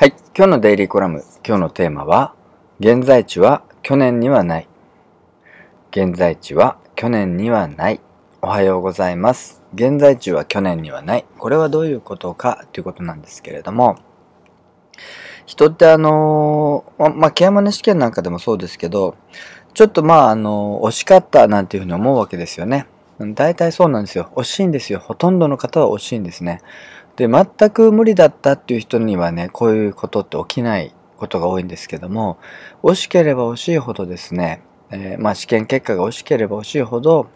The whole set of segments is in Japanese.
はい、今日のデイリーコラム、今日のテーマは、現在地は去年にはない。現在地は去年にはない。おはようございます。現在地は去年にはない。これはどういうことかということなんですけれども、人ってケアマネ試験なんかでもそうですけど、ちょっと惜しかったなんていうふうに思うわけですよね。大体そうなんですよ。惜しいんですよ。ほとんどの方は惜しいんですね。で、全く無理だったっていう人にはね、こういうことって起きないことが多いんですけども、惜しければ惜しいほどですね、試験結果が惜しければ惜しいほど、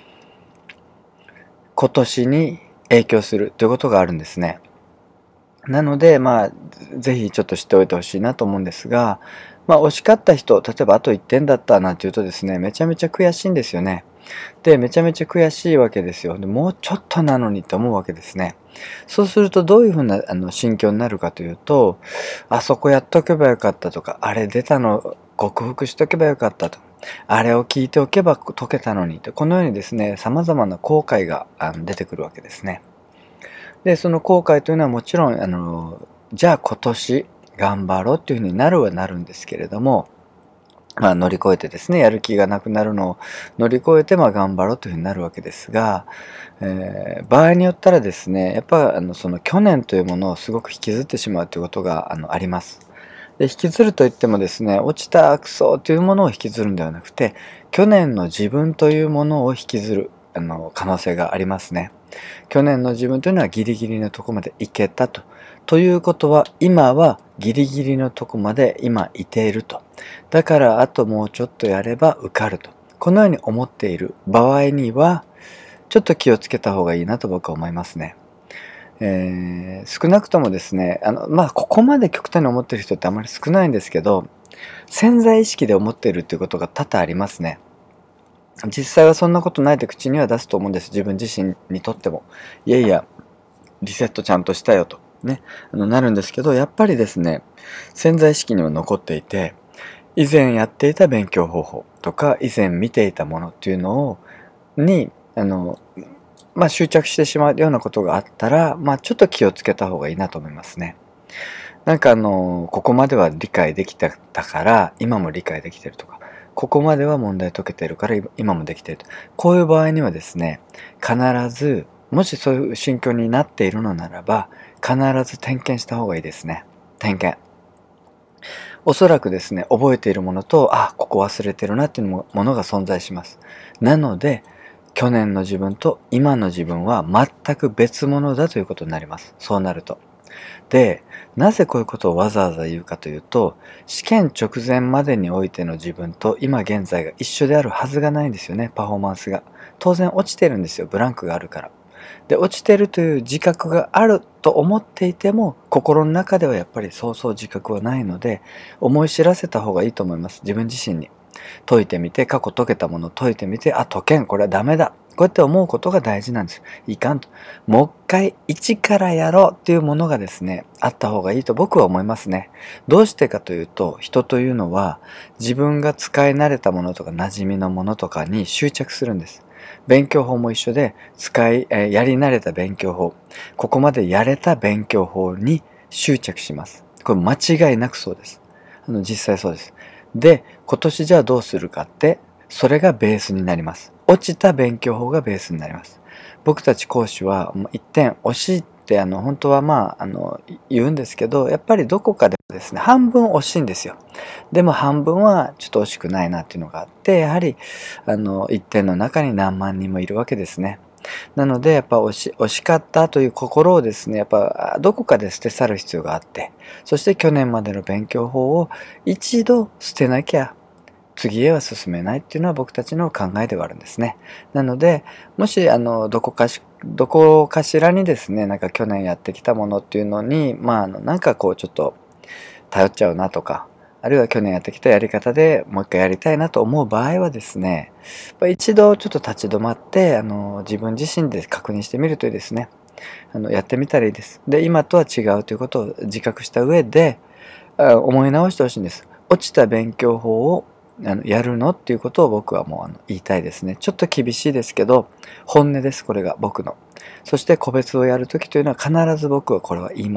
今年に影響するということがあるんですね。なので、ぜひちょっと知っておいてほしいなと思うんですが、惜しかった人、例えばあと1点だったなんていうとですね、めちゃめちゃ悔しいんですよね。で、めちゃめちゃ悔しいわけですよ。で、もうちょっとなのにって思うわけですね。そうするとどういうふうな心境になるかというと、あそこやっとけばよかったとか、あれ出たの克服しとけばよかったと。あれを聞いておけば解けたのにと。このようにですね、様々な後悔が出てくるわけですね。で、その後悔というのはもちろん、じゃあ今年頑張ろうっていうふうになるはなるんですけれども、乗り越えてですね、やる気がなくなるのを乗り越えて、頑張ろうというふうになるわけですが、場合によったらですね、やっぱその去年というものをすごく引きずってしまうということがあります。で、引きずるといってもですね、落ちたクソというものを引きずるんではなくて、去年の自分というものを引きずる可能性がありますね。去年の自分というのはギリギリのとこまで行けたと。ということは、今はギリギリのとこまで今いていると。だからあともうちょっとやれば受かると。このように思っている場合には、ちょっと気をつけた方がいいなと僕は思いますね。少なくともですね、ここまで極端に思っている人ってあまり少ないんですけど、潜在意識で思っているということが多々ありますね。実際はそんなことないって口には出すと思うんです。自分自身にとっても。いやいや、リセットちゃんとしたよと。ね。なるんですけど、やっぱりですね、潜在意識には残っていて、以前やっていた勉強方法とか、以前見ていたものっていうのに、執着してしまうようなことがあったら、ちょっと気をつけた方がいいなと思いますね。ここまでは理解できたから、今も理解できてるとか、ここまでは問題解けてるから今もできてると。こういう場合にはですね、必ず、もしそういう心境になっているのならば、必ず点検した方がいいですね。点検。おそらくですね、覚えているものと、ここ忘れてるなっていうものが存在します。なので、去年の自分と今の自分は全く別物だということになります。そうなると。で、なぜこういうことをわざわざ言うかというと、試験直前までにおいての自分と今現在が一緒であるはずがないんですよね、パフォーマンスが。当然落ちてるんですよ、ブランクがあるから。で、落ちてるという自覚があると思っていても、心の中ではやっぱりそうそう自覚はないので、思い知らせた方がいいと思います、自分自身に。解いてみて、過去解けたものを解いてみて、解けん、これはダメだ。こうやって思うことが大事なんです。いかんと。もう一回一からやろうっていうものがですね、あった方がいいと僕は思いますね。どうしてかというと、人というのは自分が使い慣れたものとか馴染みのものとかに執着するんです。勉強法も一緒で、やり慣れた勉強法、ここまでやれた勉強法に執着します。これ間違いなくそうです。実際そうです。で、今年じゃあどうするかって、それがベースになります。落ちた勉強法がベースになります。僕たち講師は一点惜しいって本当は言うんですけど、やっぱりどこかでですね、半分惜しいんですよ。でも半分はちょっと惜しくないなっていうのがあって、やはり一点の中に何万人もいるわけですね。なのでやっぱ惜しかったという心をですね、やっぱどこかで捨て去る必要があって、そして去年までの勉強法を一度捨てなきゃ次へは進めないっていうのは僕たちの考えではあるんですね。なので、もしどこかしらにですね、去年やってきたものっていうのに、ちょっと頼っちゃうなとか、あるいは去年やってきたやり方でもう一回やりたいなと思う場合はですね、一度ちょっと立ち止まって、自分自身で確認してみるといいですね。やってみたらいいです。で、今とは違うということを自覚した上で、思い直してほしいんです。落ちた勉強法をやるのっていうことを僕はもう言いたいですね。ちょっと厳しいですけど、本音です、これが僕の。そして個別をやるときというのは必ず僕はこれは言います。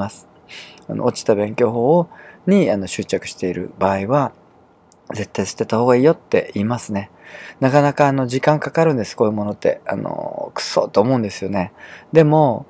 落ちた勉強法に執着している場合は、絶対捨てた方がいいよって言いますね。なかなか時間かかるんです、こういうものって。くそと思うんですよね。でも、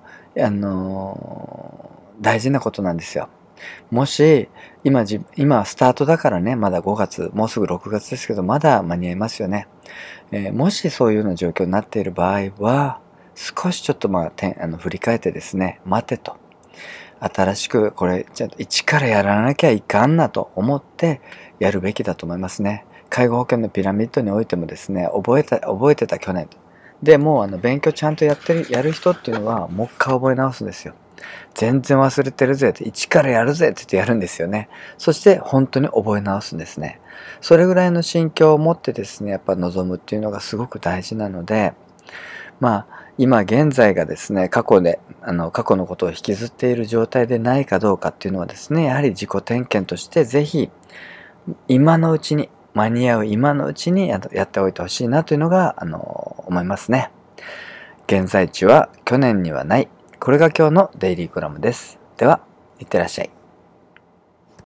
大事なことなんですよ。もし、今スタートだからね、まだ5月、もうすぐ6月ですけど、まだ間に合いますよね。もしそういうような状況になっている場合は、少しちょっと振り返ってですね、待てと。新しくこれ、ちょっと一からやらなきゃいかんなと思ってやるべきだと思いますね。介護保険のピラミッドにおいてもですね、覚えてた去年。でもう勉強ちゃんとやる人っていうのは、もう一回覚え直すんですよ。全然忘れてるぜって、一からやるぜって言ってやるんですよね。そして本当に覚え直すんですね。それぐらいの心境を持ってですね、やっぱ望むっていうのがすごく大事なので、今現在がですね、過去のことを引きずっている状態でないかどうかっていうのはですね、やはり自己点検としてぜひ、今のうちに、間に合う今のうちにやっておいてほしいなというのが、思いますね。現在地は去年にはない。これが今日のデイリーコラムです。では、いってらっしゃい。